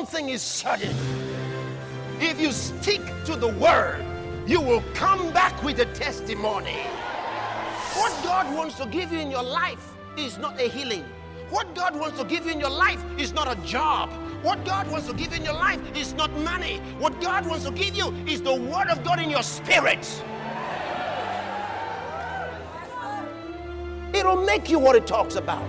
thing is certain. If you stick to the word, you will come back with a testimony. What God wants to give you in your life is not a healing. What God wants to give you in your life is not a job. What God wants to give you in your life is not money. What God wants to give you is the word of God in your spirit. It'll make you what it talks about.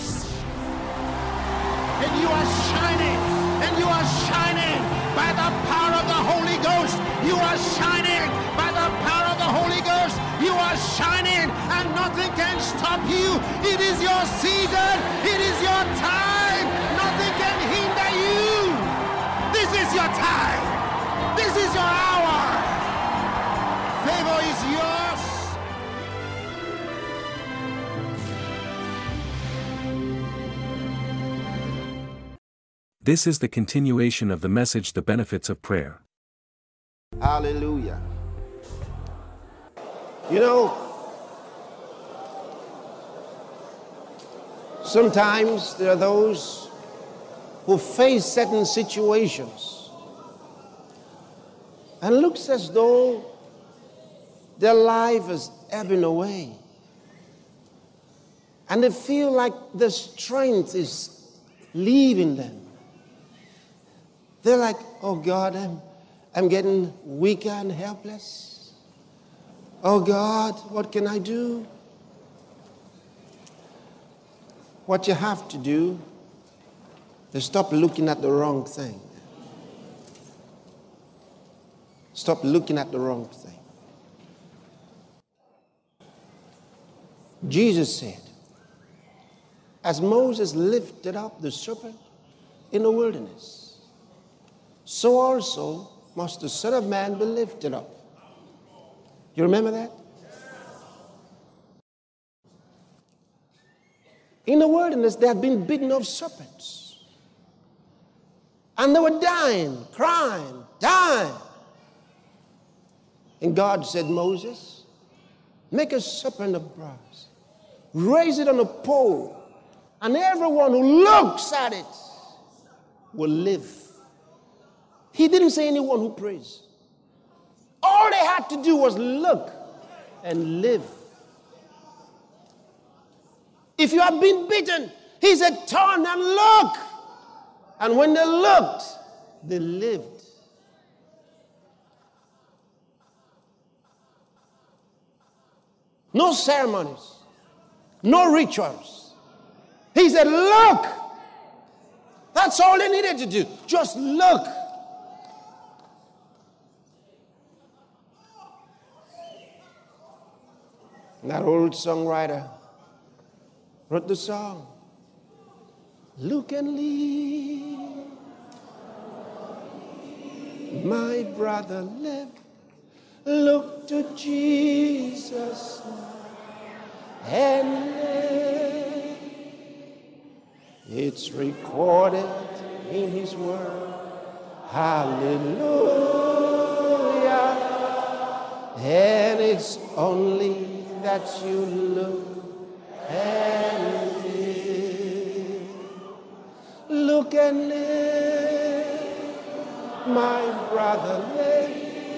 And you are shining. And you are shining by the power of the Holy Ghost. You are shining by the power of the Holy Ghost. You are shining and nothing can stop you. It is your season. It is your time. Nothing can hinder you. This is your time. This is your hour. Favor is yours. This is the continuation of the message, The Benefits of Prayer. Hallelujah. You know, sometimes there are those who face certain situations and looks as though their life is ebbing away. And they feel like the strength is leaving them. They're like, oh God, I'm getting weaker and helpless. Oh God, what can I do? What you have to do is stop looking at the wrong thing. Stop looking at the wrong thing. Jesus said, as Moses lifted up the serpent in the wilderness, so also must the Son of Man be lifted up. You remember that? In the wilderness, they had been bitten of serpents. And they were dying, crying, dying. And God said, Moses, make a serpent of brass. Raise it on a pole. And everyone who looks at it will live. He didn't say anyone who prays. All they had to do was look and live. If you have been bitten, he said, turn and look. And when they looked, they lived. No ceremonies, no rituals. He said, look. That's all they needed to do. Just look. That old songwriter wrote the song, look and live, my brother live, look to Jesus and live. It's recorded in his word, hallelujah, and it's only that you look and live. Look and live, my brother, live.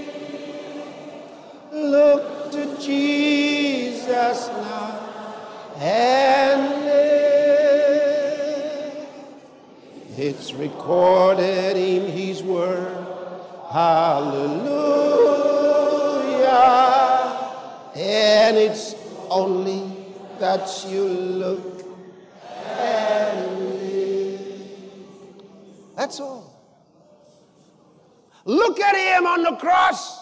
Look to Jesus now and live. It's recorded in his word, hallelujah. And it's only that you look and live. That's all. Look at him on the cross,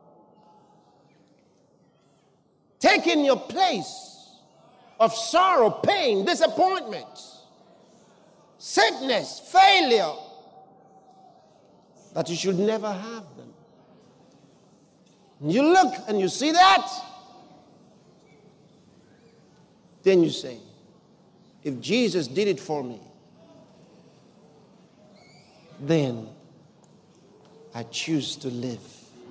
taking your place of sorrow, pain, disappointment, sickness, failure, that you should never have them. You look and you see that. Then you say, if Jesus did it for me, then I choose to live.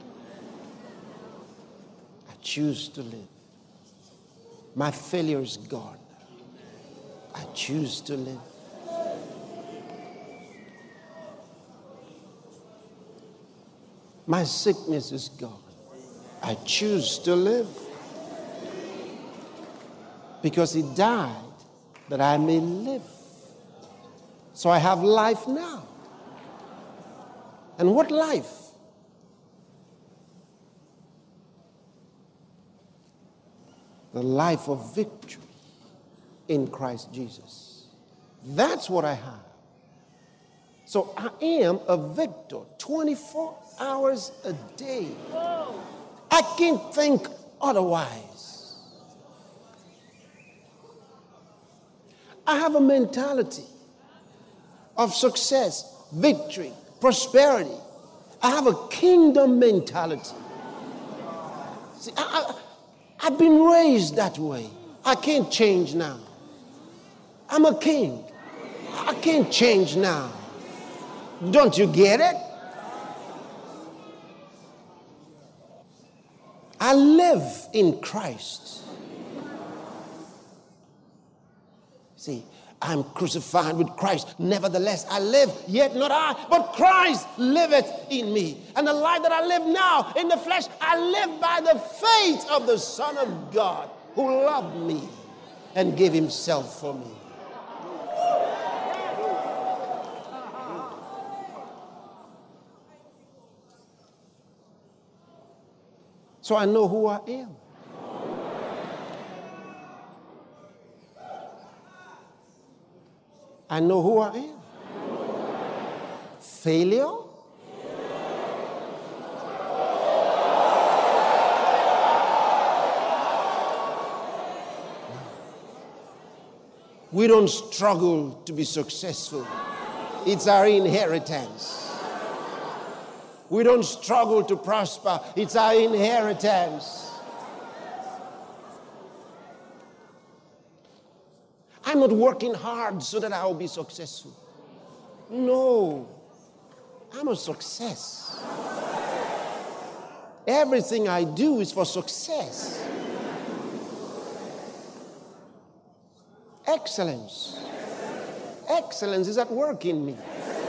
I choose to live. My failure is gone. I choose to live. My sickness is gone. I choose to live. Because he died that I may live. So I have life now. And what life? The life of victory in Christ Jesus. That's what I have. So I am a victor 24 hours a day. I can't think otherwise. I have a mentality of success, victory, prosperity. I have a kingdom mentality. See, I've been raised that way. I can't change now. I'm a king. I can't change now. Don't you get it? I live in Christ. See, I'm crucified with Christ. Nevertheless, I live, yet not I, but Christ liveth in me. And the life that I live now in the flesh, I live by the faith of the Son of God who loved me and gave himself for me. So I know who I am. I know who I am. Failure? We don't struggle to be successful. It's our inheritance. We don't struggle to prosper. It's our inheritance. I'm not working hard so that I will be successful. No. I'm a success. Everything I do is for success. Excellence. Excellence is at work in me.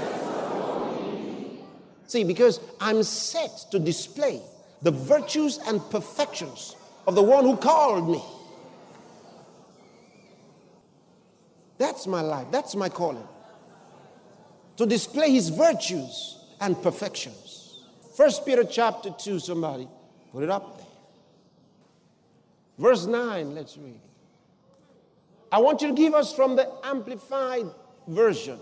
See, because I'm set to display the virtues and perfections of the one who called me. That's my life. That's my calling. To display his virtues and perfections. 1 Peter chapter 2, somebody. Put it up there. Verse 9, let's read. I want you to give us from the Amplified Version.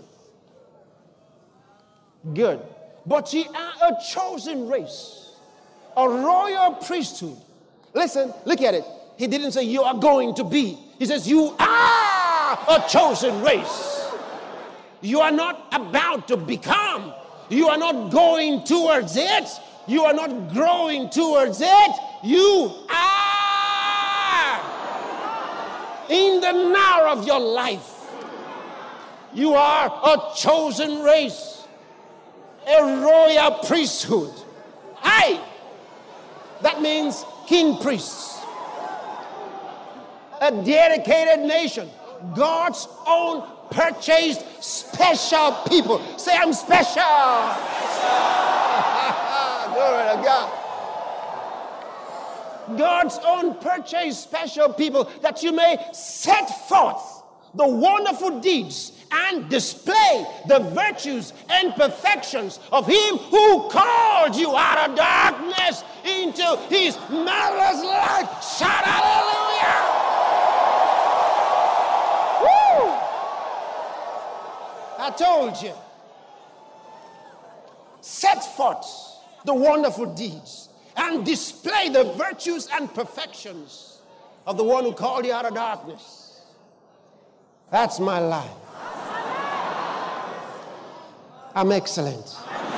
Good. But ye are a chosen race, a royal priesthood. Listen, look at it. He didn't say you are going to be. He says you are a chosen race. You are not about to become. You are not going towards it. You are not growing towards it. You are in the now of your life. You are a chosen race. A royal priesthood. Aye. That means king priests. A dedicated nation. God's own purchased special people. Say, I'm special. Glory to God. God's own purchased special people, that you may set forth the wonderful deeds and display the virtues and perfections of him who called you out of darkness into his marvelous light. Shout hallelujah! Woo! I told you. Set forth the wonderful deeds and display the virtues and perfections of the one who called you out of darkness. That's my life. I'm excellent.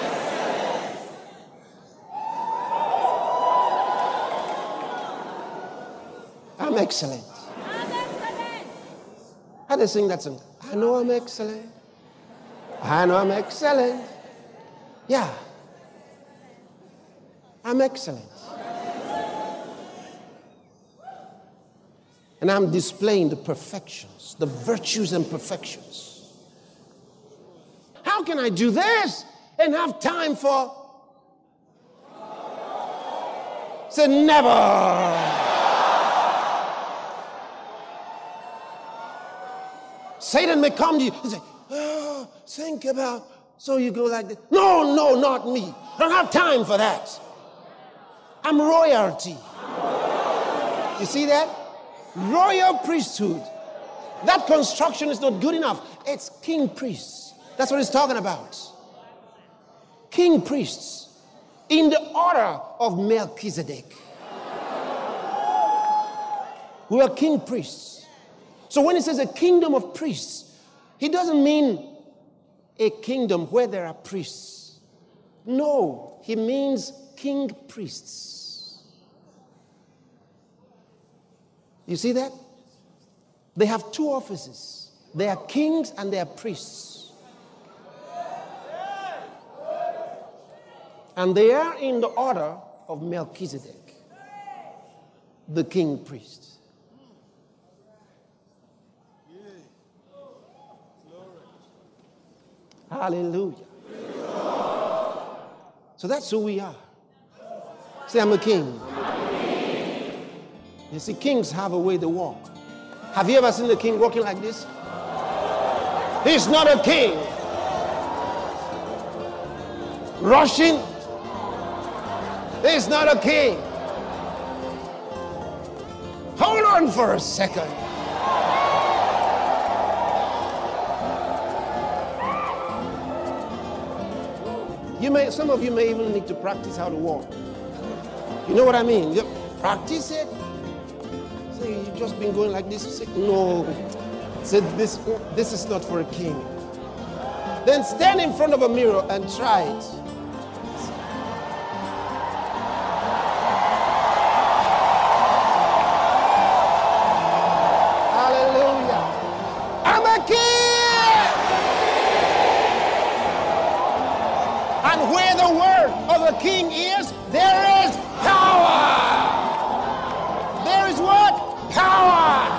I'm excellent. How do they sing that song? I know I'm excellent. I know I'm excellent. Yeah. I'm excellent. And I'm displaying the perfections, the virtues and perfections. How can I do this and have time for Say never. Satan may come to you and say, oh, think about, so you go like this. No, not me. I don't have time for that. I'm royalty. You see that? Royal priesthood. That construction is not good enough. It's king priests. That's what it's talking about. King priests in the order of Melchizedek. We are king priests. So when he says a kingdom of priests, he doesn't mean a kingdom where there are priests. No, he means king priests. You see that? They have two offices. They are kings and they are priests. And they are in the order of Melchizedek, the king priest. Hallelujah. So that's who we are. Say, I'm a king. You see, kings have a way they walk. Have you ever seen the king walking like this? He's not a king. Rushing. He's not a king. Hold on for a second. Some of you may even need to practice how to walk. You know what I mean? You practice it. Say, you've just been going like this. Say, no. Say, this is not for a king. Then stand in front of a mirror and try it. Hallelujah. I'm a king. And where the word of a king is, there is power. There is what? Power.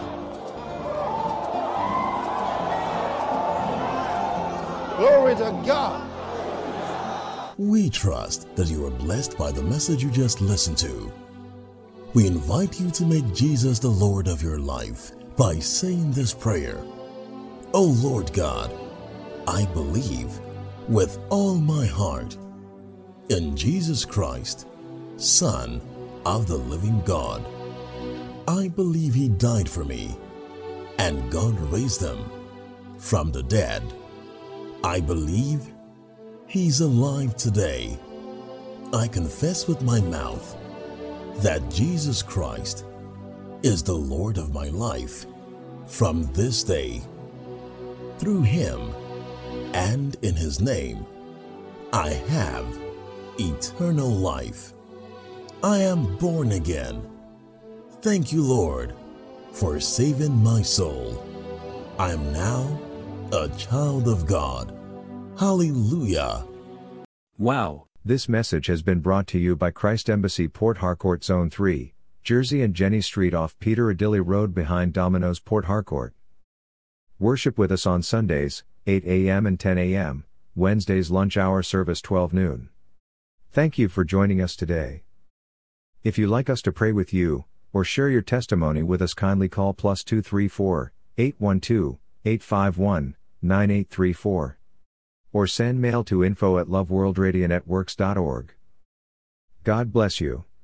Glory to God. We trust that you are blessed by the message you just listened to. We invite you to make Jesus the Lord of your life by saying this prayer. Oh Lord God, I believe with all my heart in Jesus Christ, Son of the living God. I believe He died for me and God raised Him from the dead. I believe He's alive today. I confess with my mouth that Jesus Christ is the Lord of my life from this day. Through Him and in His name, I have eternal life. I am born again. Thank you, Lord, for saving my soul. I am now a child of God. Hallelujah. Wow. This message has been brought to you by Christ Embassy Port Harcourt Zone 3, Jersey and Jenny Street off Peter Adilli Road behind Domino's Port Harcourt. Worship with us on Sundays, 8 a.m. and 10 a.m., Wednesdays lunch hour service 12 noon. Thank you for joining us today. If you'd like us to pray with you, or share your testimony with us, kindly call +234 812 851 9834. Or send mail to info@loveworldradionetworks.org. God bless you.